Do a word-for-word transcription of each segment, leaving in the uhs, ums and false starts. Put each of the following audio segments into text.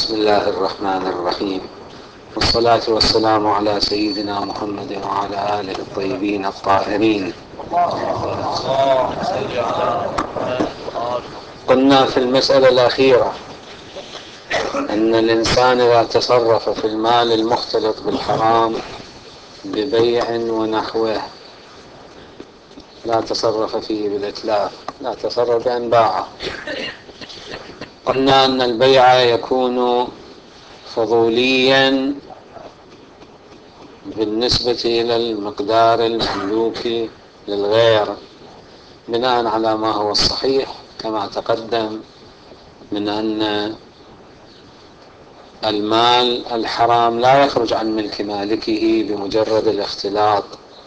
بسم الله الرحمن الرحيم، والصلاة والسلام على سيدنا محمد وعلى آله الطيبين الطاهرين. قلنا في المسألة الأخيرة أن الإنسان إذا تصرف في المال المختلط بالحرام ببيع ونحوه لا تصرف فيه بالإتلاف، لا تصرف بأن باعه. قلنا أن البيع يكون فضوليا بالنسبة إلى المقدار المملوك للغير بناء على ما هو الصحيح كما تقدم من أن المال الحرام لا يخرج عن ملك مالكه بمجرد الاختلاط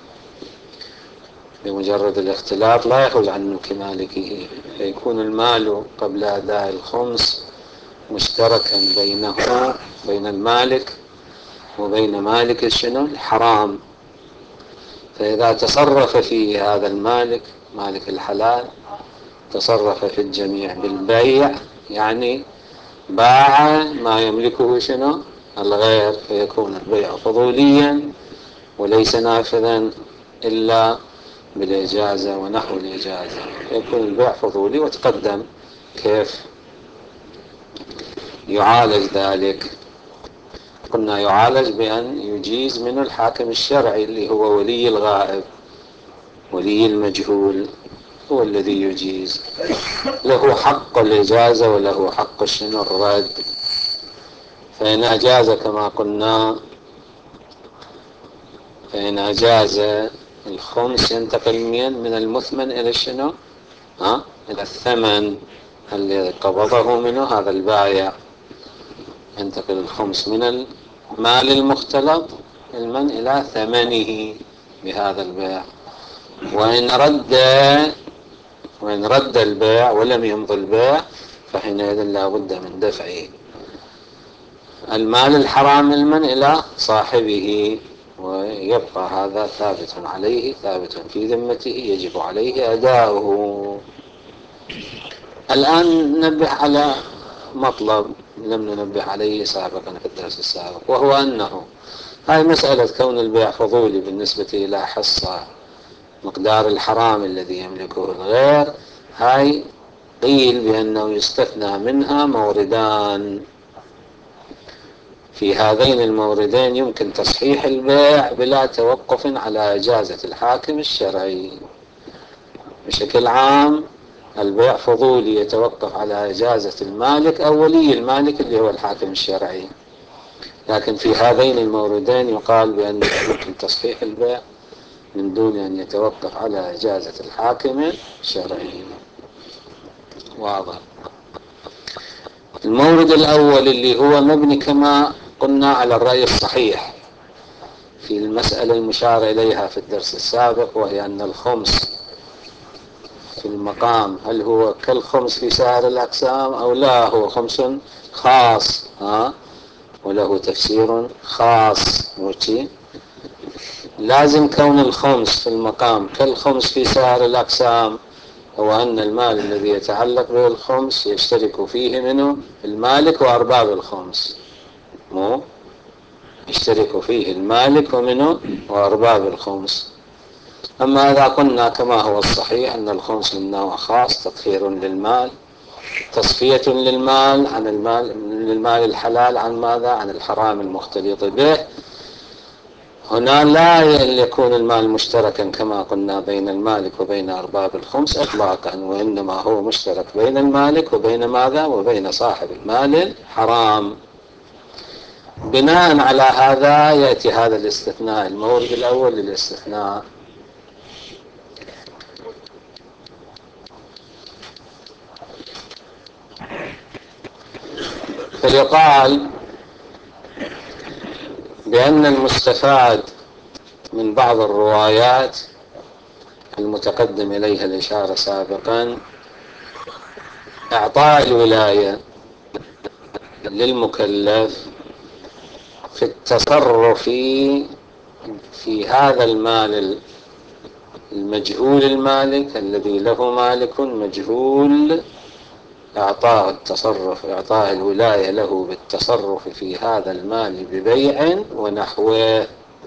بمجرد الاختلاط لا يخرج عن ملك مالكه، فيكون المال قبل أداء الخمس مشتركا بينه بين المالك وبين مالك الشنو الحرام. فإذا تصرف فيه هذا المالك مالك الحلال تصرف في الجميع بالبيع، يعني باع ما يملكه شنو الغير، فيكون البيع فضوليا وليس نافذا إلا بالإجازة ونحو الإجازة، يكون البيع فضولي. وتقدم كيف يعالج ذلك. قلنا يعالج بأن يجيز منه الحاكم الشرعي اللي هو ولي الغائب، ولي المجهول هو الذي يجيز، له حق الإجازة وله حق شنو الرد. فإن أجاز كما قلنا فإن أجاز الخمس ينتقل من المثمن إلى شنو ها إلى الثمن اللي قبضه منه هذا البائع، ينتقل الخمس من المال المختلط المن إلى ثمنه بهذا البيع. وإن رد وإن رد البيع ولم يمضي البيع فحينئذ لا بد من دفع المال الحرام المن إلى صاحبه، ويبقى هذا ثابت عليه ثابت في ذمته يجب عليه أداؤه. الآن ننبه على مطلب لم ننبه عليه سابقا في الدرس السابق، وهو أنه هاي مسألة كون البيع فضولي بالنسبة إلى حصة مقدار الحرام الذي يملكه الغير، هاي قيل بأنه يستثنى منها موردان. في هذين الموردين يمكن تصحيح البيع بلا توقف على إجازة الحاكم الشرعي. بشكل عام البيع فضولي يتوقف على إجازة المالك أو ولي المالك اللي هو الحاكم الشرعي، لكن في هذين الموردين يقال بأن يمكن تصحيح البيع من دون أن يتوقف على إجازة الحاكم الشرعي. واضح. المورد الأول اللي هو مبني كما قلنا على الرأي الصحيح في المسألة المشار إليها في الدرس السابق، وهي أن الخمس في المقام هل هو كالخمس في سائر الأقسام أو لا، هو خمس خاص ها وله تفسير خاص. وشي لازم كون الخمس في المقام كالخمس في سائر الأقسام هو أن المال الذي يتعلق به الخمس يشترك فيه منه المالك وأرباب الخمس، مو يشترك فيه المالك ومنه وأرباب الخمس. أما إذا قلنا كما هو الصحيح أن الخمس من نوع خاص تطهير للمال تصفية للمال عن المال للمال الحلال عن ماذا عن الحرام المختلط به، هنا لا يكون المال مشتركا كما قلنا بين المالك وبين أرباب الخمس إطلاقا، وإنما هو مشترك بين المالك وبين ماذا وبين صاحب المال الحرام. بناء على هذا يأتي هذا الاستثناء المورد الأول للاستثناء. فيقال بأن المستفاد من بعض الروايات المتقدم إليها الإشارة سابقا إعطاء الولاية للمكلف في التصرف في هذا المال المجهول المالك الذي له مالك مجهول إعطاء التصرف إعطاء الولاية له بالتصرف في هذا المال ببيع ونحوه،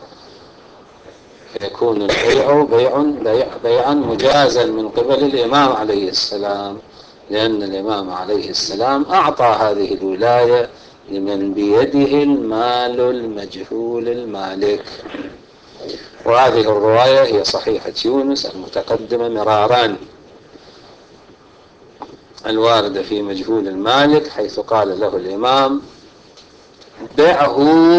فيكون البيع بيع بيع بيعا مجازا من قبل الإمام عليه السلام، لأن الإمام عليه السلام أعطى هذه الولاية لمن بيده المال المجهول المالك. وهذه الرواية هي صحيحة يونس المتقدمة مرارا، الواردة في مجهول المالك، حيث قال له الإمام: بيعه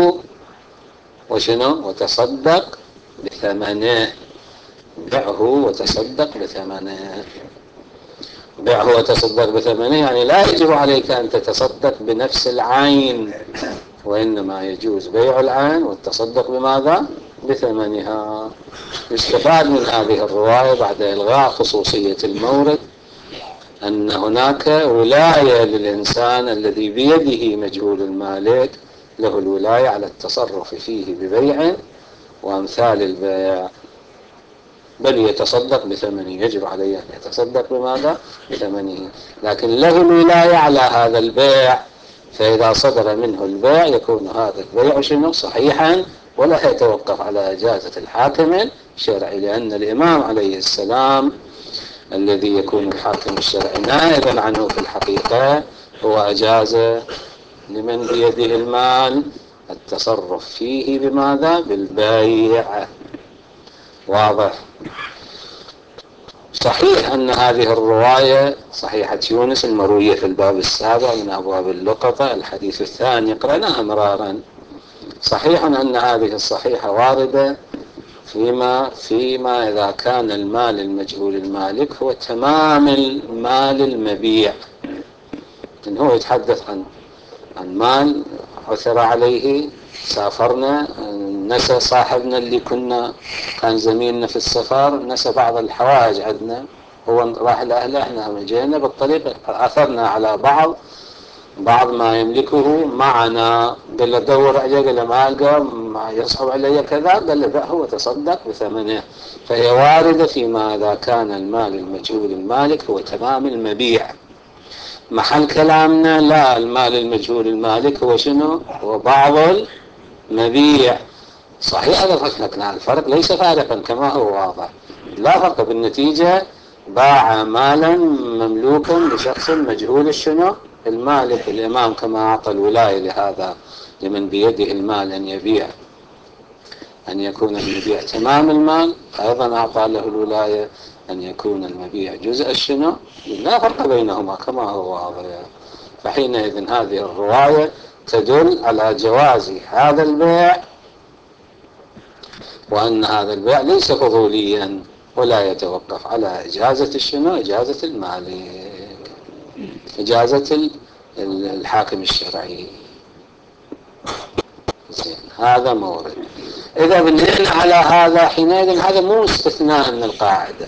وشنو وتصدق بثمنه، بيعه وتصدق بثمنه. بيعه وتصدق بثمنه يعني لا يجب عليك أن تتصدق بنفس العين، وإنما يجوز بيع العين والتصدق بماذا؟ بثمنها. يستفاد من هذه الرواية بعد إلغاء خصوصية المورد أن هناك ولاية للإنسان الذي بيده مجهول المالك، له الولاية على التصرف فيه ببيع وأمثال البيع، بل يتصدق بثمنه، يجب عليه أن يتصدق بماذا؟ بثمنه، لكن له الولاية على هذا البيع. فإذا صدر منه البيع يكون هذا البيع شنو؟ صحيحا، ولا يتوقف على إجازة الحاكم الشرعي، لأن الإمام عليه السلام الذي يكون الحاكم الشرعي نائبا عنه في الحقيقة هو أجاز لمن بيده المال التصرف فيه بماذا؟ بالبيع. واضح؟ صحيح أن هذه الرواية صحيحة يونس المروية في الباب السابع من أبواب اللقطة الحديث الثاني قرأناها مرارا، صحيح أن هذه الصحيحة واردة فيما فيما إذا كان المال المجهول المالك هو تمام المال المبيع. إن هو يتحدث عن عن مال عثر عليه، سافرنا، نسى صاحبنا اللي كنا كان زميلنا في السفر، نسى بعض الحوائج عندنا، هو راح لأهله، احنا جينا بالطريق أثرنا على بعض بعض ما يملكه معنا، قال له دور عليه، قال له ما ألقى، ما يصعب علي كذا، قال له بيعه وتصدق بثمنه. فهي واردة فيما إذا كان المال المجهول المالك هو تمام المبيع. محل كلامنا لا، المال المجهول المالك هو شنو؟ هو بعض المبيع. صحيح هذا الفرق، لكن الفرق ليس فارقا كما هو واضح، لا فرق بالنتيجة. باع مالا مملوكا لشخص مجهول الشنو؟ المالك. الإمام كما أعطى الولاية لهذا لمن بيده المال أن يبيع، أن يكون المبيع تمام المال، أيضا أعطى له الولاية أن يكون المبيع جزء الشنو؟ لا فرق بينهما كما هو واضح. فحينئذ هذه الرواية تدل على جواز هذا البيع، وأن هذا البيع ليس فضوليا ولا يتوقف على إجازة الشنو؟ إجازة المالك، إجازة الحاكم الشرعي. زين، هذا مورد. إذا بنينا على هذا حينئذ هذا مو استثناء من القاعدة،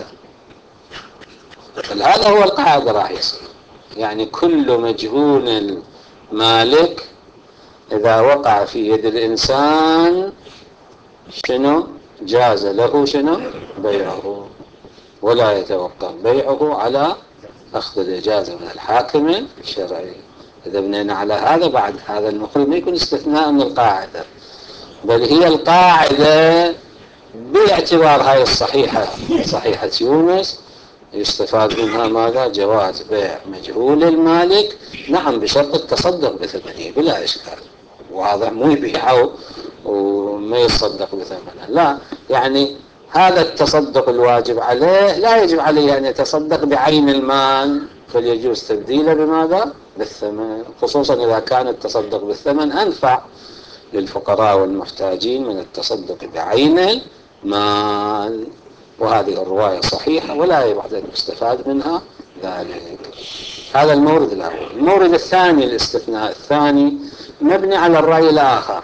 بل هذا هو القاعدة راح يصير. يعني كل مجهول مالك إذا وقع في يد الإنسان شنو؟ جاز له شنو؟ بيعه، ولا يتوقف بيعه على أخذ الإجازة من الحاكم الشرعي. إذا بنينا على هذا بعد هذا المفروض ما يكون استثناء من القاعدة، بل هي القاعدة باعتبار هاي الصحيحة، صحيحة يونس، يستفاد منها ماذا؟ جواز بيع مجهول المالك، نعم بشرط التصدق بثمنه بلا إشكال. واضح؟ مو يبيعه وما يتصدق بثمنه، لا، يعني هذا التصدق الواجب عليه لا يجب عليه أن يتصدق بعين المال، بل يجوز تبديله بماذا؟ بالثمن، خصوصا إذا كان التصدق بالثمن أنفع للفقراء والمحتاجين من التصدق بعين المال. وهذه الرواية صحيحة ولا يبعد يستفاد منها ذلك. هذا المورد الأول. المورد الثاني، الاستثناء الثاني مبني على الرأي الآخر،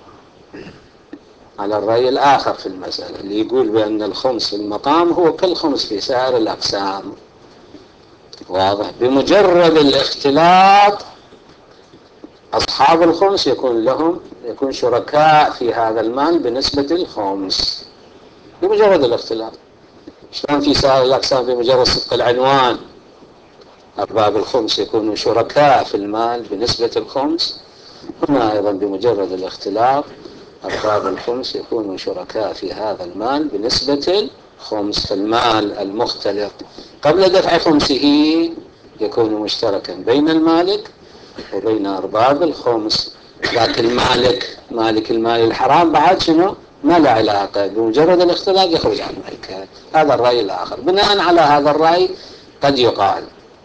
على الرأي الآخر في المسألة اللي يقول بأن الخمس في المقام هو كالخمس في سائر الأقسام. واضح؟ بمجرد الاختلاط أصحاب الخمس يكون لهم يكون شركاء في هذا المال بنسبة الخمس بمجرد الاختلاط. شلون في سائر الأقسام بمجرد صدق العنوان أرباب الخمس يكونوا شركاء في المال بنسبة الخمس. هنا أيضا بمجرد الاختلاف أرباب الخمس يكونوا شركاء في هذا المال بنسبة الخمس. فالمال المختلط قبل دفع خمسه يكون مشتركا بين المالك وبين أرباب الخمس. لكن مالك مالك المال الحرام بعد شنو؟ ما له علاقة، بمجرد الاختلاط يخرج عن الملكة. هذا الرأي الآخر. بناء على هذا الرأي قد يقال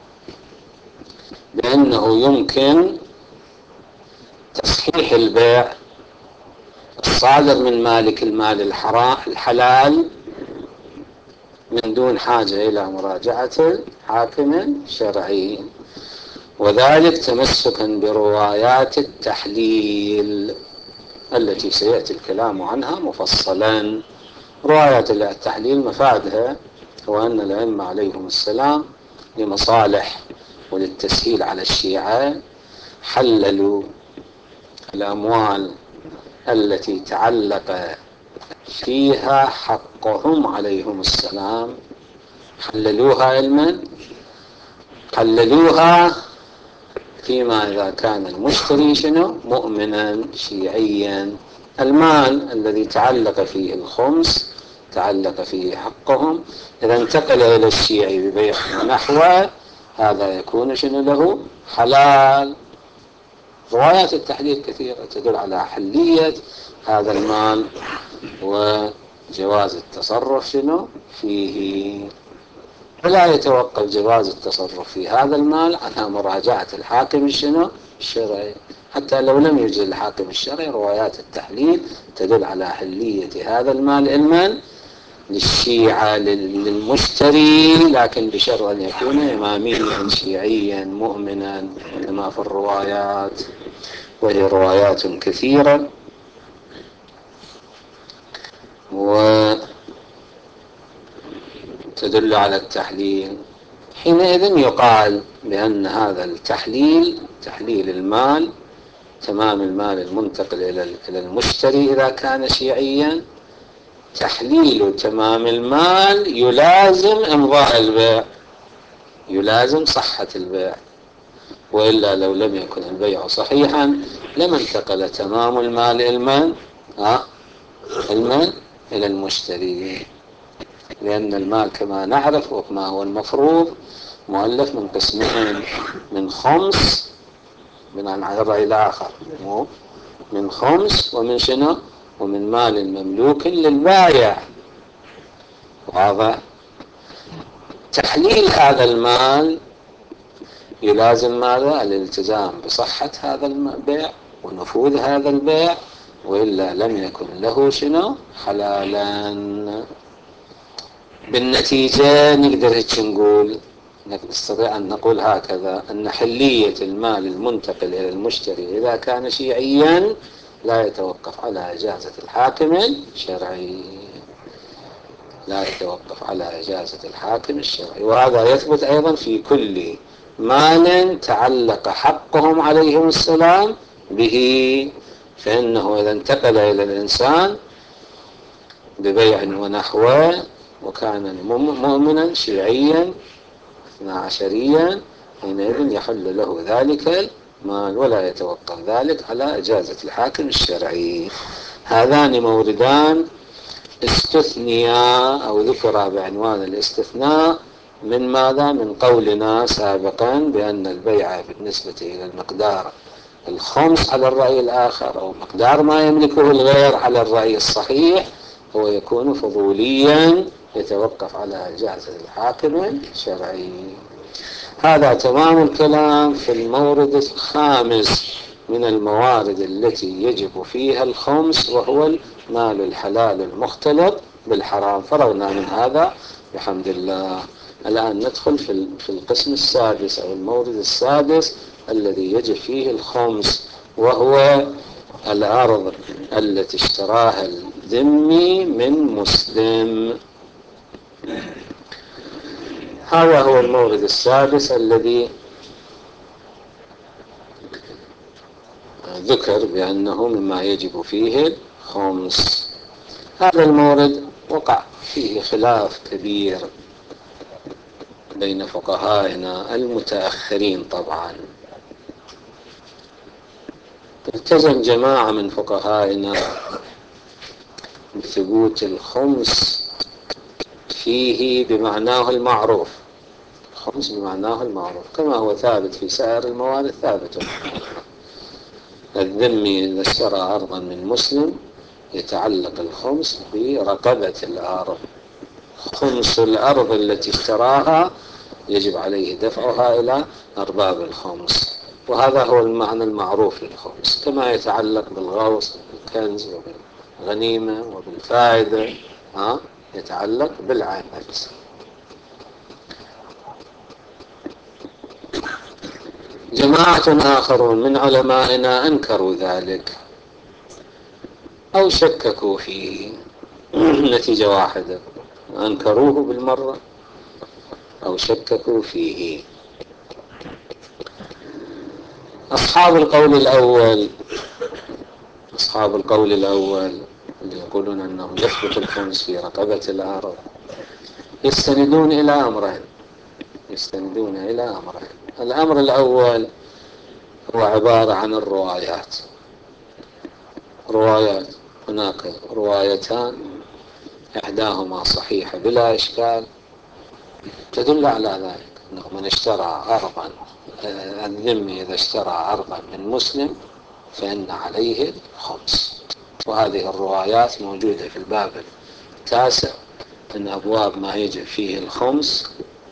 بأنه يمكن تصحيح البيع الصادر من مالك المال الحرام الحلال من دون حاجة إلى مراجعة الحاكم الشرعي، وذلك تمسكا بروايات التحليل التي سيأتي الكلام عنها مفصلا. روايات التحليل مفادها هو أن الأئمة عليهم السلام لمصالح وللتسهيل على الشيعة حللوا الأموال التي تعلق فيها حقهم عليهم السلام، حللوها علما، حللوها فيما إذا كان المشتري شنو؟ مؤمنا شيعيا. المال الذي تعلق فيه الخمس تعلق فيه حقهم، إذا انتقل إلى الشيعي ببيع ونحوه هذا يكون شنو له؟ حلال. روايات التحليل كثيرة تدل على حلية هذا المال وجواز التصرف شنو فيه. ولا يتوقف جواز التصرف في هذا المال على مراجعة الحاكم الشنو الشرعي. حتى لو لم يجز الحاكم الشرعي روايات التحليل تدل على حلية هذا المال علما للشيعة للمشتري، لكن بشرط أن يكون إماميا شيعيا مؤمنا كما في الروايات، وهي روايات كثيرة. وتدل على التحليل. حينئذ يقال بأن هذا التحليل تحليل المال، تمام المال المنتقل إلى المشتري إذا كان شيعيا، تحليل تمام المال يلازم إمضاء البيع، يلازم صحة البيع، وإلا لو لم يكن البيع صحيحا لما انتقل تمام المال المال ها المال إلى المشتري. لأن المال كما نعرف وكما هو المفروض مؤلف من قسمين، من خمس بناء على الرأي الآخر من خمس ومن شنو؟ ومن مال مملوك للبائع. واضح؟ تحليل هذا المال يلازم ماذا؟ الالتزام بصحة هذا البيع ونفوذ هذا البيع، وإلا لم يكن له شنو؟ حلالا. بالنتيجة نقدر هيك نقول، نستطيع أن نقول هكذا أن حلية المال المنتقل إلى المشتري إذا كان شيعيا لا يتوقف على إجازة الحاكم الشرعي، لا يتوقف على إجازة الحاكم الشرعي. وهذا يثبت أيضا في كل مال تعلق حقهم عليهم السلام به، فإنه إذا انتقل إلى الإنسان ببيع ونحوه وكان مؤمنا شيعيا اثنا عشريا حينئذ يحل له ذلك المال ولا يتوقف ذلك على إجازة الحاكم الشرعي. هذان موردان استثنيا أو ذكر بعنوان الاستثناء من ماذا؟ من قولنا سابقا بأن البيع بالنسبة إلى المقدار الخمس على الرأي الآخر أو مقدار ما يملكه الغير على الرأي الصحيح هو يكون فضوليا يتوقف على إجازة الحاكم الشرعي. هذا تمام الكلام في المورد الخامس من الموارد التي يجب فيها الخمس، وهو المال الحلال المختلط بالحرام. فرغنا من هذا بحمد الله. الآن ندخل في القسم السادس أو المورد السادس الذي يجب فيه الخمس، وهو الأرض التي اشتراها الذمي من مسلم. هذا هو المورد السادس الذي ذكر بأنه مما يجب فيه الخمس. هذا المورد وقع فيه خلاف كبير بين فقهائنا المتأخرين طبعا. التزم جماعة من فقهائنا بثبوت الخمس فيه بمعناه المعروف، الخمس بمعناه المعروف كما هو ثابت في سائر الموارد ثابت. الذمي إذا اشترى أرضا من مسلم يتعلق الخمس برقبة الأرض، خمس الأرض التي اشتراها يجب عليه دفعها إلى أرباب الخمس، وهذا هو المعنى المعروف للخمس، كما يتعلق بالغوص بالكنز وبالغنيمة وبالفائدة، ها يتعلق بالعين نفسها. جماعة آخرون من علمائنا أنكروا ذلك أو شككوا فيه، نتيجة واحدة، أنكروه بالمرة أو شككوا فيه. أصحاب القول الأول أصحاب القول الأول اللي يقولون أنه يثبت الخمس في رقبة الأرض يستندون إلى أمرين يستندون إلى أمرين الأمر الأول هو عبارة عن الروايات روايات هناك روايتان إحداهما صحيحة بلا إشكال تدل على ذلك، أنه من اشترى أرضا، الذمي إذا اشترى أرضا من مسلم فإن عليه الخمس، وهذه الروايات موجودة في الباب التاسع من أبواب ما يجب فيه الخمس،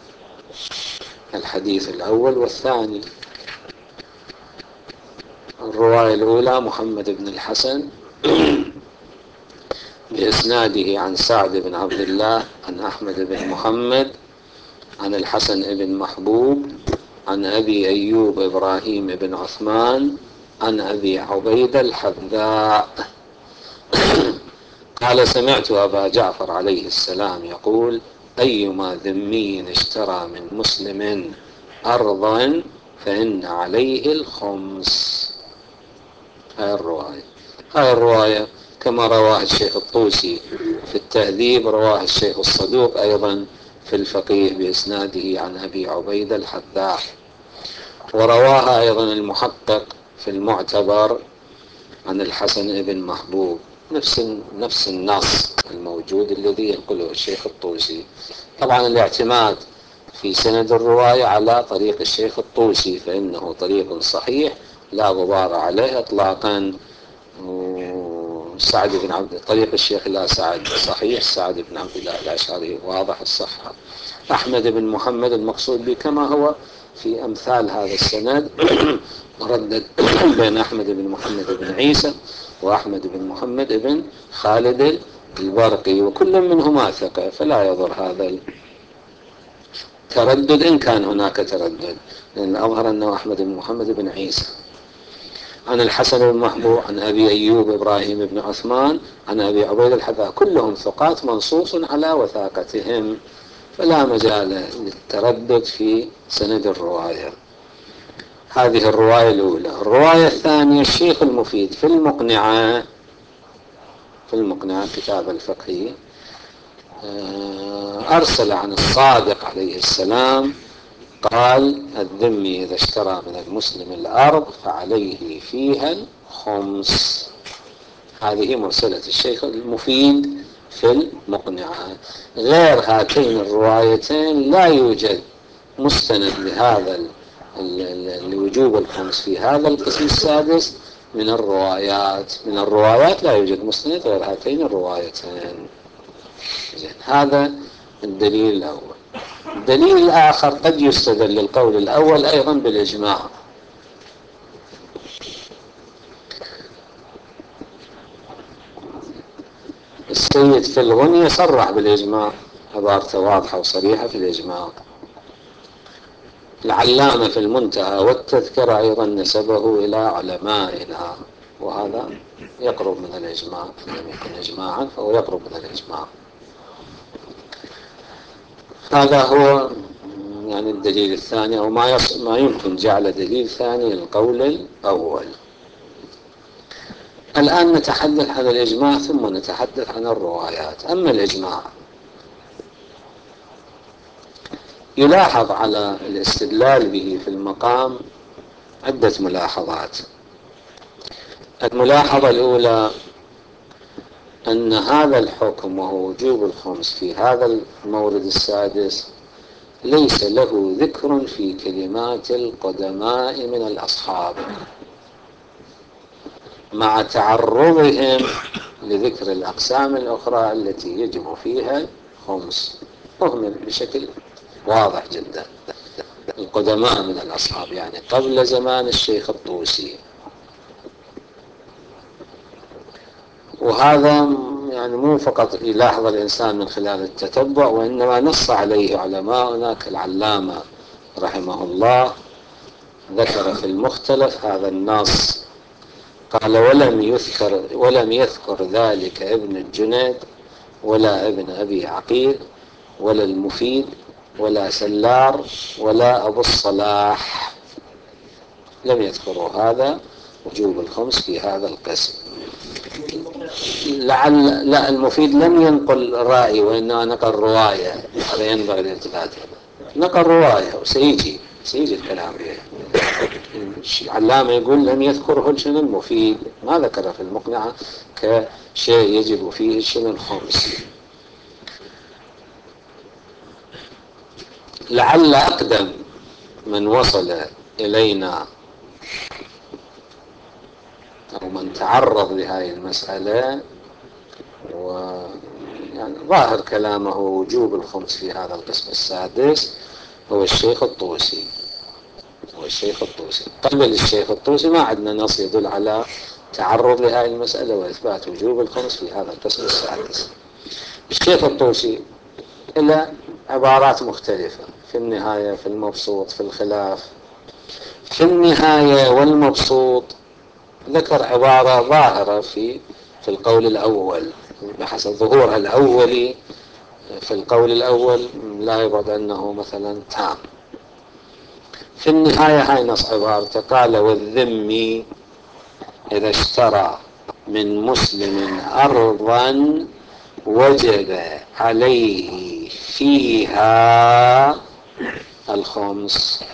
الحديث الأول والثاني. الرواية الأولى محمد بن الحسن بإسناده عن سعد بن عبد الله عن أحمد بن محمد عن الحسن بن محبوب عن أبي أيوب إبراهيم بن عثمان عن أبي عبيدة الحذاء قال سمعت أبا جعفر عليه السلام يقول أيما ذمي اشترى من مسلم أرضا فإن عليه الخمس. هاي الرواية هاي الرواية كما رواه الشيخ الطوسي في التهذيب، رواه الشيخ الصدوق أيضا في الفقيه بإسناده عن أبي عبيدة الحذاء، ورواها أيضا المحقق في المعتبر عن الحسن بن محبوب، نفس نفس النص الموجود الذي ينقله الشيخ الطوسي. طبعا الاعتماد في سند الرواية على طريق الشيخ الطوسي فإنه طريق صحيح لا غبار عليه إطلاقا. سعد بن عبد طريق الشيخ لا سعد صحيح، سعد بن عبد الله الأشعري واضح الصحة. أحمد بن محمد المقصود به كما هو في أمثال هذا السند مردد بين أحمد بن محمد بن عيسى وأحمد بن محمد بن خالد البرقي، وكل منهما ثقة، فلا يضر هذا التردد إن كان هناك تردد، لأن الأظهر أنه أحمد بن محمد بن عيسى عن الحسن بن محبوب عن أبي أيوب إبراهيم بن عثمان عن أبي عبيد الحذاء، كلهم ثقات منصوص على وثاقتهم، فلا مجال للتردد في سند الرواية. هذه الرواية الأولى. الرواية الثانية الشيخ المفيد في المقنعة في المقنعة كتاب الفقهي أرسل عن الصادق عليه السلام قال الذمي إذا اشترى من المسلم الأرض فعليه فيها الخمس. هذه مرسلة الشيخ المفيد في المقنعة. غير هاتين الروايتين لا يوجد مستند لهذا لوجوب الخمس في هذا القسم السادس من الروايات من الروايات لا يوجد مستند غير هاتين الروايتين. هذا الدليل الأول. الدليل الآخر قد يستدل للقول الأول أيضا بالإجماع. السيد في الغنية صرح بالإجماع، عبارته واضحة وصريحة في الإجماع. العلامة في المنتهى والتذكرة أيضا نسبه إلى علمائنا، وهذا يقرب من الإجماع، إن لم يكن إجماعا فهو يقرب من الإجماع. هذا هو يعني الدليل الثاني، أو ما, ما يمكن جعل دليل ثاني للقول الأول. الآن نتحدث عن الإجماع ثم نتحدث عن الروايات. أما الإجماع يلاحظ على الاستدلال به في المقام عدة ملاحظات. الملاحظة الأولى أن هذا الحكم وهو وجوب الخمس في هذا المورد السادس ليس له ذكر في كلمات القدماء من الأصحاب، مع تعرضهم لذكر الأقسام الأخرى التي يجب فيها الخمس، مهمل بشكل واضح جدا. القدماء من الأصحاب يعني قبل زمان الشيخ الطوسي، وهذا يعني مو فقط يلاحظ الإنسان من خلال التتبع، وإنما نص عليه علماؤنا كالعلامة رحمه الله، ذكر في المختلف هذا النص، قال: ولم يذكر ولم يذكر ذلك ابن الجنيد ولا ابن أبي عقيل ولا المفيد ولا سلار ولا أبو الصلاح، لم يذكروا هذا وجوب الخمس في هذا القسم. لعل لا المفيد لم ينقل رأي وإنما نقل رواية، هذا ينبغي الالتفات، نقل رواية وسيجي سيجي الكلام به. العلامة يقول لم يذكره شنو المفيد، ما ذكره في المقنعة كشيء يجب فيه شنو الخمس. لعل أقدم من وصل إلينا أو من تعرض لهذه المسألة و يعني ظاهر كلامه وجوب الخمس في هذا القسم السادس هو الشيخ الطوسي. هو الشيخ الطوسي قبل الشيخ الطوسي ما عندنا نص يدل على تعرض لهذه المسألة وإثبات وجوب الخمس في هذا القسم السادس. الشيخ الطوسي إلى عبارات مختلفة في النهاية، في المبسوط، في الخلاف. في النهاية والمبسوط ذكر عبارة ظاهرة في في القول الأول بحسب ظهورها الأولي في القول الأول، لا يبعد أنه مثلا تام. في النهاية هاي نص عبارته، قال: والذمي إذا اشترى من مسلم أرضا وجب عليه فيها الخمس.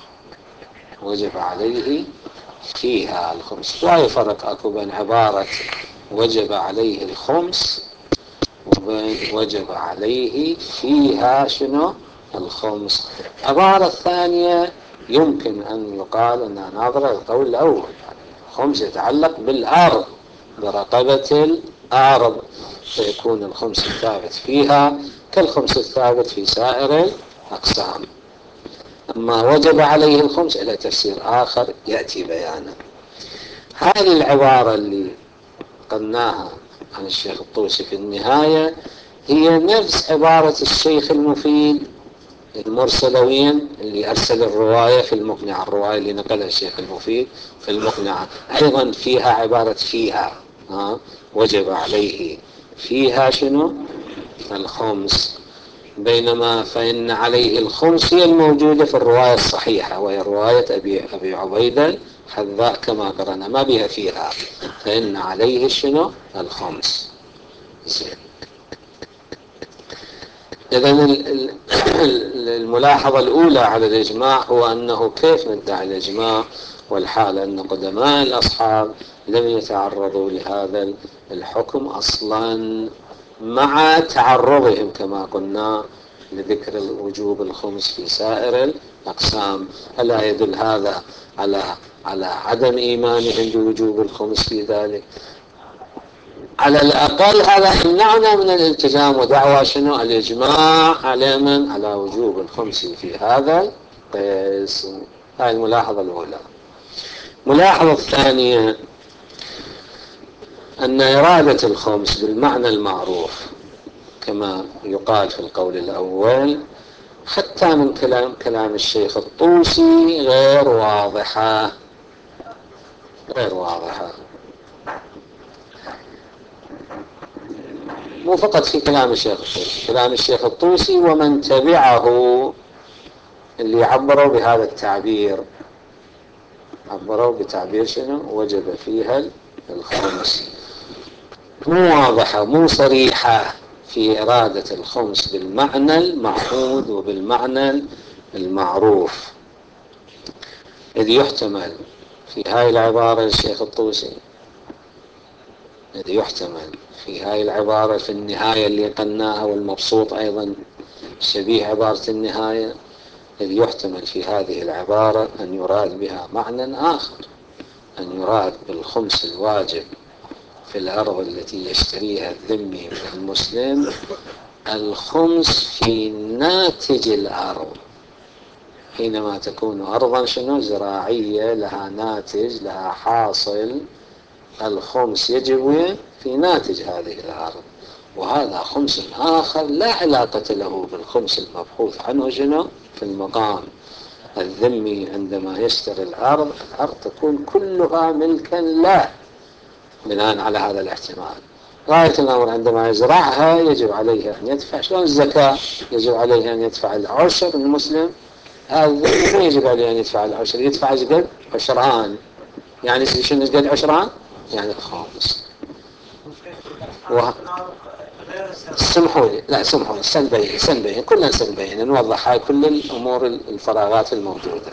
وجب عليه فيها الخمس. لا فرق أكو بين عبارة وجب عليه الخمس وبين وجب عليه فيها شنو الخمس. عبارة ثانية يمكن أن يقال أنها ناظرة القول الأول، الخمس يتعلق بالأرض، برقبة الأرض، فيكون الخمس الثابت فيها كالخمس الثابت في سائر الأقسام. أما وجب عليه الخمس إلى تفسير آخر يأتي بيانه. هذه العبارة اللي قلناها عن الشيخ الطوسي في النهاية هي نفس عبارة الشيخ المفيد المرسلوين اللي أرسل الرواية في المقنعة. الرواية اللي نقلها الشيخ المفيد في المقنعة أيضا فيها عبارة فيها ها وجب عليه فيها شنو الخمس، بينما فإن عليه الخمس هي الموجودة في الرواية الصحيحة، وهي رواية أبي, أبي عبيدة حذاء كما قرأنا، ما بها فيها، فإن عليه شنو الخمس. إذن الملاحظة الأولى على الإجماع هو أنه كيف ندعي الإجماع والحال أن قدماء الأصحاب لم يتعرضوا لهذا الحكم أصلا، مع تعرضهم كما قلنا لذكر وجوب الخمس في سائر الأقسام. ألا يدل هذا على على عدم إيمانهم بوجوب الخمس في ذلك؟ على الأقل هذا يمنعنا من الالتزام ودعوى شنو الإجماع على من على وجوب الخمس في هذا القسم. هاي الملاحظة الأولى. الملاحظة الثانية أن إرادة الخمس بالمعنى المعروف كما يقال في القول الأول حتى من كلام كلام الشيخ الطوسي غير واضحة غير واضحة مو فقط في كلام الشيخ الطوسي، كلام الشيخ الطوسي ومن تبعه اللي عبروا بهذا التعبير، عبروا بتعبير شنو وجب فيها الخمس، مو واضحة مو صريحة في إرادة الخمس بالمعنى المعهود وبالمعنى المعروف، إذ يحتمل في هاي العبارة الشيخ الطوسي، إذ يحتمل في هاي العبارة في النهاية اللي قلناها والمبسوط أيضا شبيه عبارة النهاية، إذ يحتمل في هذه العبارة أن يراد بها معنى آخر، أن يراد بالخمس الواجب في الأرض التي يشتريها الذمي من المسلم الخمس في ناتج الأرض، حينما تكون أرضا شنو زراعية لها ناتج لها حاصل، الخمس يجب في ناتج هذه الأرض، وهذا خمس آخر لا علاقة له بالخمس المبحوث عنه شنو في المقام الذمي. عندما يشتري الأرض، الأرض تكون كلها ملكا له بناء على هذا الاحتمال. غاية الأمر عندما يزرعها يجب عليه أن يدفع، شلون الزكاة يجب عليه أن يدفع العشر المسلم، هذا ما يجب عليه أن يدفع العشر، يدفع قد عشران، يعني شنو قد عشران يعني الخامس. و... سمحوا لي لا سمحوا لي سنبين سنبين كلنا سنبين نوضح هاي كل الأمور الفراغات الموجودة.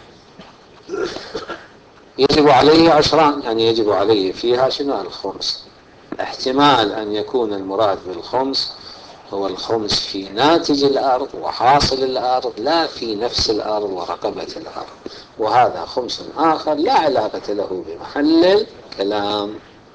يجب عليه عشران يعني يجب عليه فيها شنو الخمس. احتمال أن يكون المراد بالخمس هو الخمس في ناتج الأرض وحاصل الأرض، لا في نفس الأرض ورقبة الأرض، وهذا خمس آخر لا علاقة له بمحل الكلام.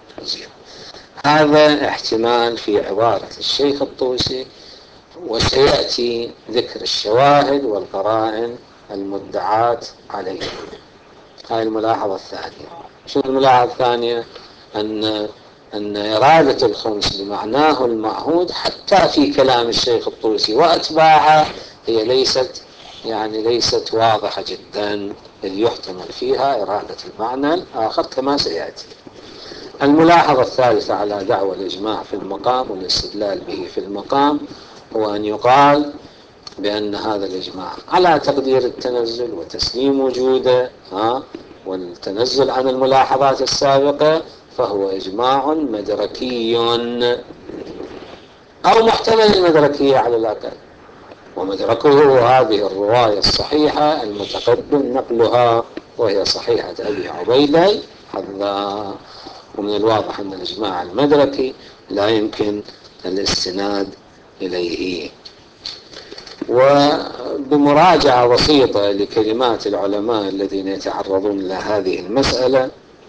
هذا احتمال في عبارة الشيخ الطوسي، وسيأتي ذكر الشواهد والقرائن المدعاة عليه. هاي الملاحظة الثانية. شو الملاحظة الثانية؟ أن أن إرادة الخمس بمعناه المعهود حتى في كلام الشيخ الطوسي وأتباعه هي ليست يعني ليست واضحة جدا، إذ يحتمل فيها إرادة المعنى الآخر كما سيأتي. الملاحظة الثالثة على دعوى الإجماع في المقام والاستدلال به في المقام هو أن يقال بأن هذا الإجماع على تقدير التنزل وتسليم وجوده ها والتنزل عن الملاحظات السابقة، فهو إجماع مدركي أو محتمل المدركية على الأقل، ومدركه هذه الرواية الصحيحة المتقدم نقلها وهي صحيحة أبي عبيدة الحذاء. ومن الواضح أن الإجماع المدركي لا يمكن الاستناد إليه. وبمراجعة بسيطة لكلمات العلماء الذين يتعرضون إلى هذه المسألة،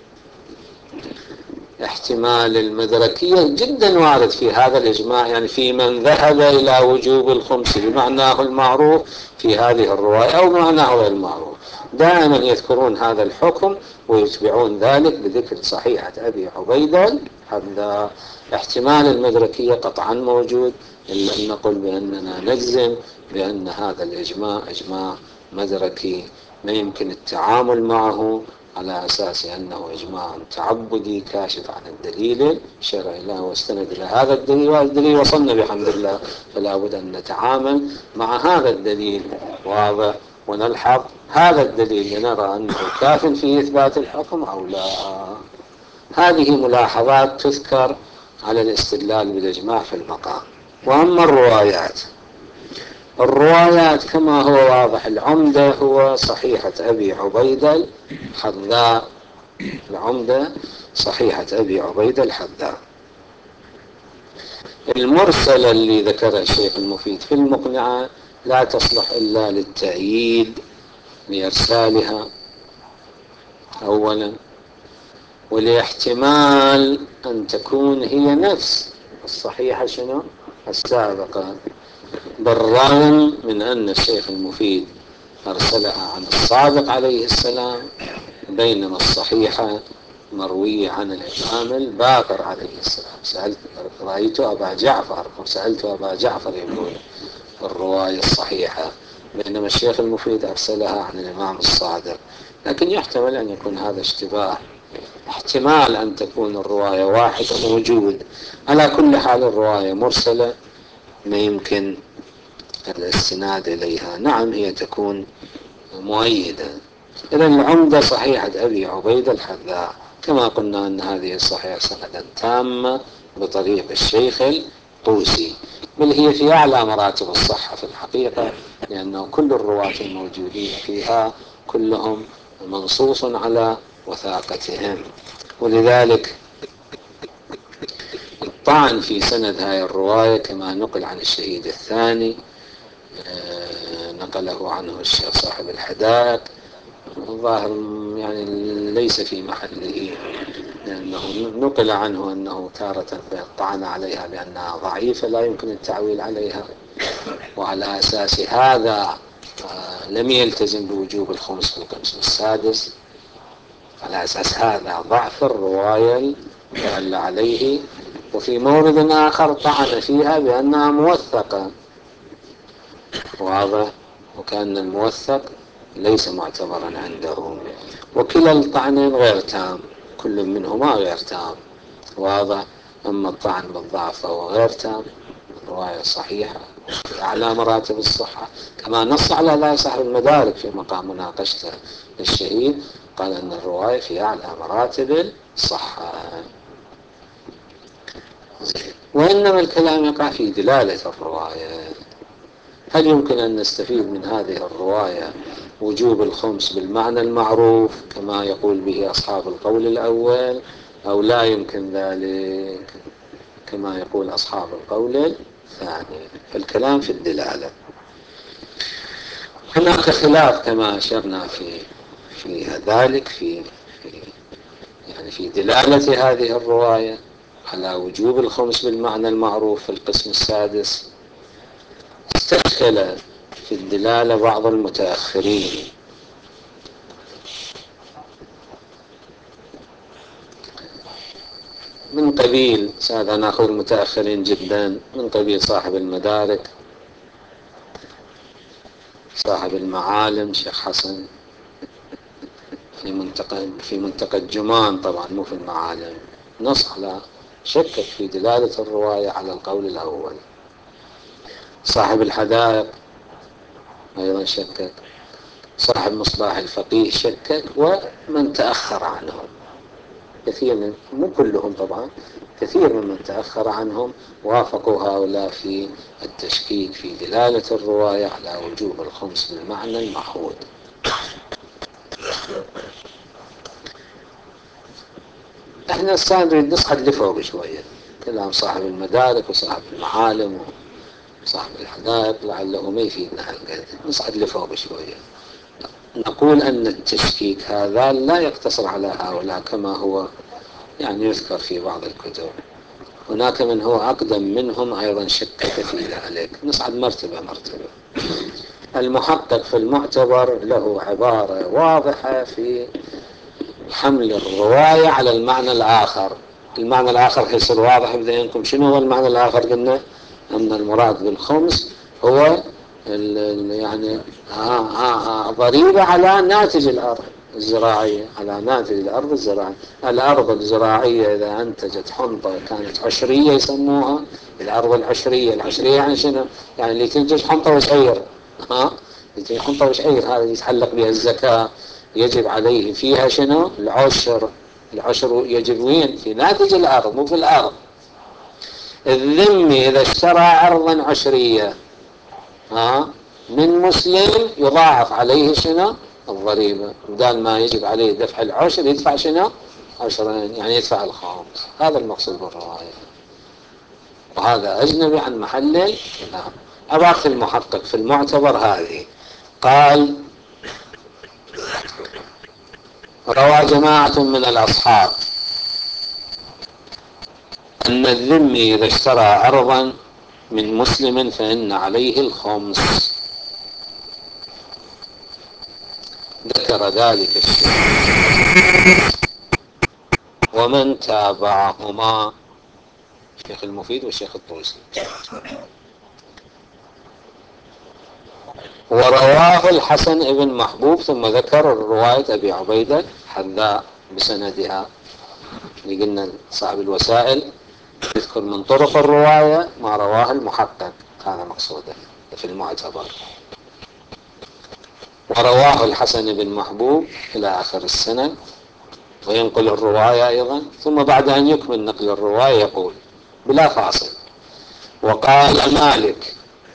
احتمال المدركية جدا وارد في هذا الإجماع، يعني في من ذهب إلى وجوب الخمس بمعناه المعروف في هذه الرواية أو بمعناه غير المعروف، دائما يذكرون هذا الحكم ويتبعون ذلك بذكر صحيحة أبي عبيدة. هذا احتمال المدركية قطعا موجود، إلا أن نقول بأننا نجزم بأن هذا الإجماع إجماع مدركي ما يمكن التعامل معه على أساس أنه إجماع تعبدي كاشف عن الدليل الشرعي له واستند إلى هذا الدليل، وهذا الدليل وصلنا بحمد الله، فلا بد أن نتعامل مع هذا الدليل واضح ونلحظ هذا الدليل لنرى أنه كاف في إثبات الحكم أو لا. هذه ملاحظات تذكر على الاستدلال بالإجماع في المقام. وأما الروايات الروايات كما هو واضح العمدة هو صحيحة أبي عبيدة الحذاء، العمدة صحيحة أبي عبيدة الحذاء. المرسلة اللي ذكرها الشيخ المفيد في المقنعة لا تصلح إلا للتأييد لإرسالها أولا، ولاحتمال أن تكون هي نفس الصحيحة شنو السابقة، بالرغم من أن الشيخ المفيد أرسلها عن الصادق عليه السلام، بينما الصحيحة مروية عن الإمام الباقر عليه السلام. سألت رأيت أبا جعفر وسألت أبا جعفر يقول الرواية الصحيحة، بينما الشيخ المفيد أرسلها عن الإمام الصادق. لكن يحتمل أن يكون هذا اشتباه، احتمال أن تكون الرواية واحدة موجود. على كل حال الرواية مرسلة ما يمكن الاستناد إليها، نعم هي تكون مؤيدة. إذن العمدة صحيحة أبي عبيدة الحذاء كما قلنا أن هذه الصحيحة سندا تامة بطريق الشيخ الطوسي، بل هي في أعلى مراتب الصحة في الحقيقة، لأنه كل الرواة الموجودين فيها كلهم منصوص على وثاقتهم. ولذلك الطعن في سند هذه الرواية كما نقل عن الشهيد الثاني، نقله عنه الشيخ صاحب الحدائق، الظاهر يعني ليس في محله، لأنه نقل عنه أنه تارة طعن عليها بأنها ضعيفة لا يمكن التعويل عليها، وعلى أساس هذا لم يلتزم بوجوب الخمس في القسم السادس. على أساس هذا ضعف الرواية دل عليه. وفي مورد آخر طعن فيها بأنها موثقة، واضح، وكان الموثق ليس معتبرا عنده. وكلا الطعنين غير تام، كل منهما غير تام، واضح. أما الطعن بالضعف فهو غير تام، الرواية صحيحة في أعلى مراتب الصحة، كما نص على ذلك صاحب المدارك في مقام مناقشته للشهيد، قال أن الرواية في أعلى مراتب الصحة. وإنما الكلام يقع في دلالة الرواية. هل يمكن أن نستفيد من هذه الرواية وجوب الخمس بالمعنى المعروف كما يقول به أصحاب القول الأول، أو لا يمكن ذلك كما يقول أصحاب القول الثاني؟ فالكلام في الدلالة. هناك خلاف كما أشرنا في في ذلك في, في يعني في دلالة هذه الرواية على وجوب الخمس بالمعنى المعروف في القسم السادس. استشكل في الدلالة بعض المتأخرين، من قبيل هذا ناخذ المتأخرين جدا، من قبيل صاحب المدارك، صاحب المعالم شيخ حسن في منطقة في منطقة جمان، طبعا مو في المعالم، نص على شكك في دلالة الرواية على القول الأول. صاحب الحدائق أيضا شكك، صاحب مصباح الفقيه شكك، ومن تأخر عنهم كثير من، مو كلهم طبعا، كثير ممن تأخر عنهم وافقوا هؤلاء في التشكيك في دلالة الرواية على وجوب الخمس بالمعنى المعهود. احنا الساعة نريد نصعد لفوق شوية، كلام صاحب المدارك وصاحب المعالم وصاحب الحدائق لعله ما يفيدنا هالقد، نصعد لفوق شوية. نقول أن التشكيك هذا لا يقتصر على هؤلاء كما هو يعني يذكر في بعض الكتب، هناك من هو أقدم منهم أيضا شكك في ذلك. نصعد مرتبة مرتبة. المحقق في المعتبر له عبارة واضحة في حمل الرواية على المعنى الآخر. المعنى الآخر يصير واضح بذهنكم. شنو هو المعنى الآخر؟ قلنا أن المراد بالخمس هو يعني آه آه آه ضريبة على ناتج الأرض الزراعية، على ناتج الأرض الزراعية. الأرض الزراعية إذا أنتجت حنطة كانت عشرية يسموها الأرض العشرية. العشرية يعني شنو؟ يعني اللي تنتج حنطة وشعير، ها يجي حنطة وشعير، هذا يتحلق بها الزكاة، يجب عليه فيها شنو؟ العشر. العشر يجب وين؟ في ناتج الأرض مو في الأرض. الذمي إذا اشترى أرضا عشرية ها من مسلم يضاعف عليه شنو؟ الضريبة، بدال ما يجب عليه دفع العشر يدفع شنو؟ عشرين، يعني يدفع الخامس. هذا المقصود بالرواية، وهذا أجنبي عن محل. نعم. عبارة المحقق في المعتبر هذه قال: روى جماعة من الأصحاب أن الذمي إذا اشترى أرضا من مسلم فإن عليه الخمس. ذكر ذلك الشيخ ومن تابعهما الشيخ المفيد والشيخ الطوسي. ورواه الحسن ابن محبوب، ثم ذكر رواية أبي عبيدة الحذاء بسندها، اللي قلنا صاحب الوسائل يذكر من طرق الرواية ما رواه المحقق، هذا مقصوده في المعتبر. ورواه الحسن بن محبوب إلى آخر السنة، وينقل الرواية أيضا، ثم بعد أن يكمل نقل الرواية يقول بلا فاصل: وقال مالك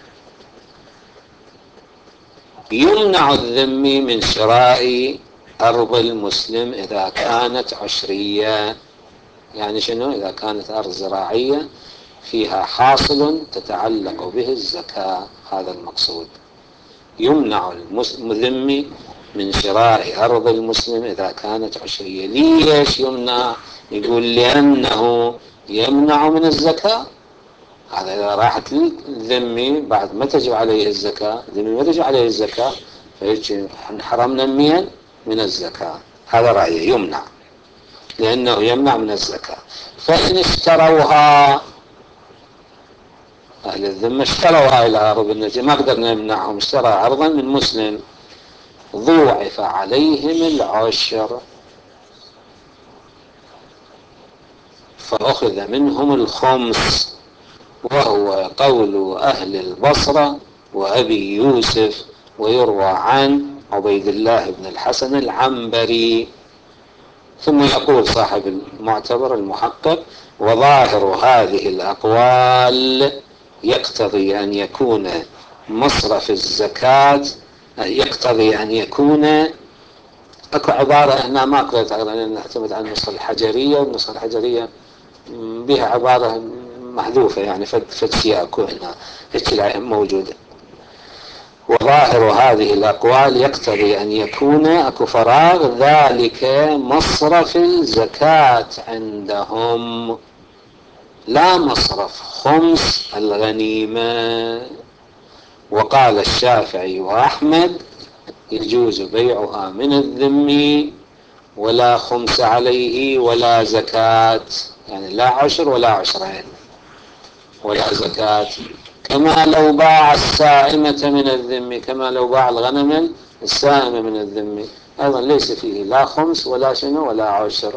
يمنع الذمي من شراء أرض المسلم إذا كانت عشرية. يعني شنو؟ إذا كانت أرض زراعية فيها حاصل تتعلق به الزكاة، هذا المقصود. يمنع الذمي من شراء أرض المسلم إذا كانت عشرية. ليش يمنع؟ يقول لأنه يمنع من الزكاة. هذا إذا راحت للذمي بعد ما تجب عليه الزكاة، الذمي ما تجب عليه الزكاة، فيجي حرمنا مين؟ من الزكاة. هذا رأيه، يمنع لأنه يمنع من الزكاة. فإن اشتروها، أهل الذمة اشتروا هاي الأرض بالنجم، ما قدرنا نمنعهم، اشترى أرضا من مسلم، ضوعف عليهم العشر فأخذ منهم الخمس، وهو قول أهل البصرة وأبي يوسف، ويروى عن عبيد الله بن الحسن العنبري. ثم يقول صاحب المعتبر المحقق: وظاهر هذه الأقوال يقتضي أن يكون مصرف الزكاة، يقتضي أن يكون، اكو عبارة هنا ما قرأت لأن نعتمد على النسخة الحجرية، والنسخة الحجرية بها عبارة محذوفة يعني فد فد سياكو هنا هيك موجودة. وظاهر هذه الأقوال يقتضي أن يكون اكو فراغ ذلك مصرف الزكاة عندهم، لا مصرف خمس الغنيمة. وقال الشافعي وأحمد يجوز بيعها من الذمي ولا خمس عليه ولا زكاة، يعني لا عشر ولا عشرين ولا زكاة، كما لو باع السائمة من الذمي، كما لو باع الغنم السائمة من الذمي أيضا ليس فيه لا خمس ولا شنو ولا عشر،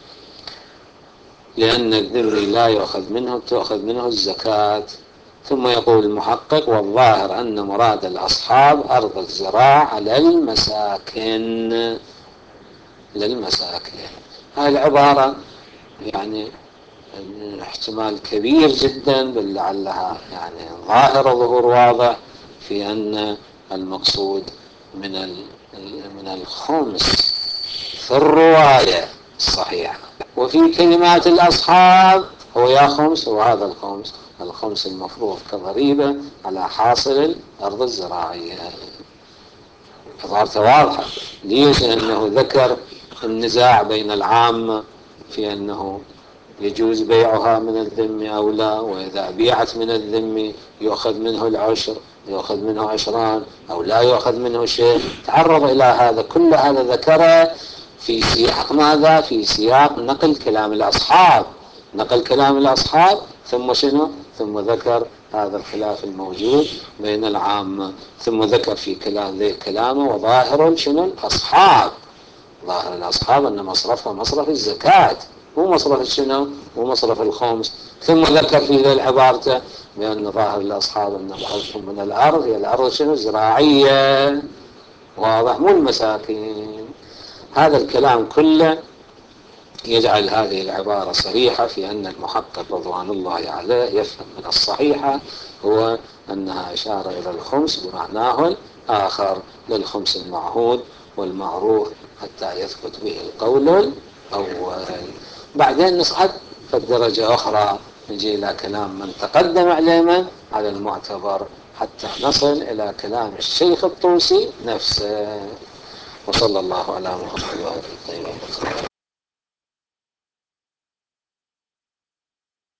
لأن الذمي لا يؤخذ منه تؤخذ منه الزكاة. ثم يقول المحقق: والظاهر أن مراد الأصحاب أرض الزراعة للمساكن، للمساكن. هاي العبارة يعني احتمال كبير جدا، بل لعلها يعني ظاهر ظهور واضح في أن المقصود من من الخمس في الرواية الصحيحة، وفي كلمات الأصحاب هو يا خمس وهذا الخمس، الخمس المفروض كضريبة على حاصل الأرض الزراعية. عبارته واضحة. ليش؟ لأنه ذكر النزاع بين العامة في أنه يجوز بيعها من الذم أو لا، وإذا بيعت من الذم يؤخذ منه العشر، يؤخذ منه عشران أو لا يؤخذ منه شيء. تعرض إلى هذا، كل هذا ذكره في سياق ماذا؟ في سياق نقل كلام الأصحاب، نقل كلام الأصحاب ثم شنو؟ ثم ذكر هذا الخلاف الموجود بين العامة، ثم ذكر في كلام ذي كلامه وظاهر شنو؟ الأصحاب، ظاهر الأصحاب أن مصرفها مصرف الزكاة، مو مصرف شنو؟ مو مصرف الخمس. ثم ذكر في ذي العبارة بأن ظاهر الأصحاب أن مصرفهم من الأرض هي الأرض شنو؟ زراعية، واضح؟ مو المساكين. هذا الكلام كله يجعل هذه العبارة صريحة في أن المحقق رضوان الله عليه يفهم من الصحيحة هو أنها إشارة إلى الخمس بمعناه الآخر للخمس المعهود والمعروف حتى يثبت به القول الأول. بعدين نصعد في الدرجة أخرى، نجي إلى كلام من تقدم علينا على المعتبر حتى نصل إلى كلام الشيخ الطوسي نفسه. وصلى الله على محمد وآله الطيبين.